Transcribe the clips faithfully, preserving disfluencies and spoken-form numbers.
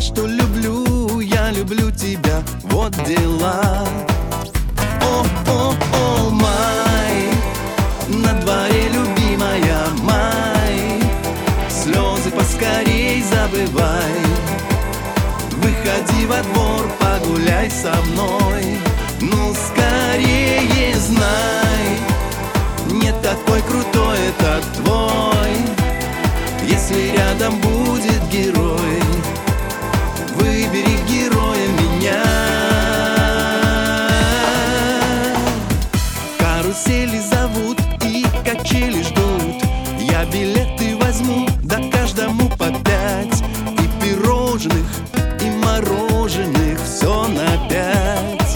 что люблю, я люблю тебя, вот дела. О, о, о, май, на дворе, любимая, май, слезы поскорей забывай. Выходи во двор, погуляй со мной, ну скорее знай, не такой крутой этот твой, если рядом будет герой. Выбери героя меня. Карусели зовут и качели ждут, я билеты возьму, да каждому по пять. И пирожных, и мороженых, все на пять.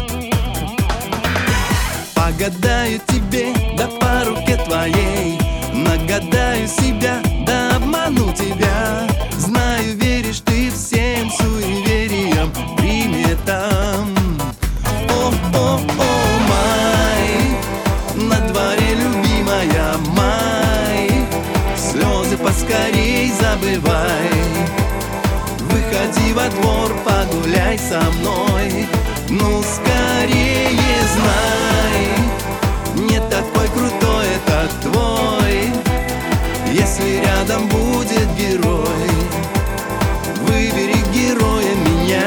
Погадаю тебе, да по руке твоей, нагадаю себя, да обману тебя. Знаю, веришь ты всем суевериям, приметам. О, о, о, май, на дворе, любимая, май, слезы поскорей забывай. Выходи во двор, погуляй со мной, ну скорее знай, не такой крутой этот твой, если рядом будет герой. Выбери героя меня.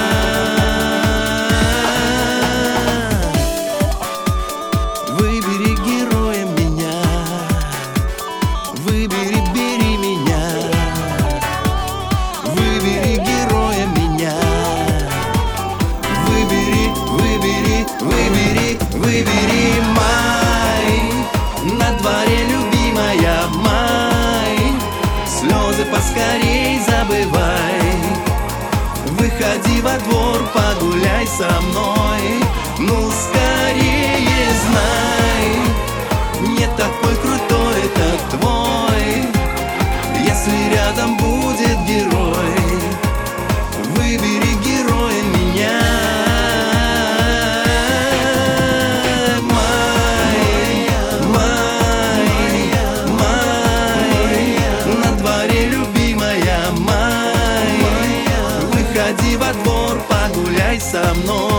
Выбери героя меня. Выбери, бери меня. Выбери героя меня. Выбери, выбери, выбери, выбери. Май, на дворе, любимая, май, слезы поскорей забывай. Выходи во двор, погуляй со мной, ну скорее знай, не такой крутой этот твой, если рядом будет герой. Выбери героя меня. Май, май, май, на дворе, любимая, май, выходи во двор, погуляй со мной.